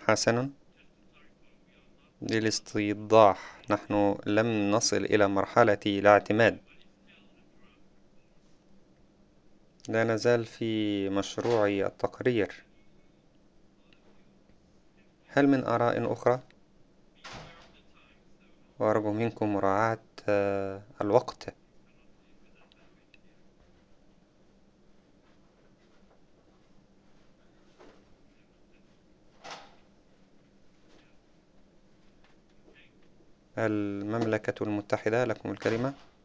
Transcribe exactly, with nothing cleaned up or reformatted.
حسنا. للاستيضاح، نحن لم نصل إلى مرحلة الاعتماد، لا نزال في مشروع التقرير. هل من آراء أخرى؟ وأرجو منكم مراعاة آه، الوقت. المملكة المتحدة، لكم الكلمة.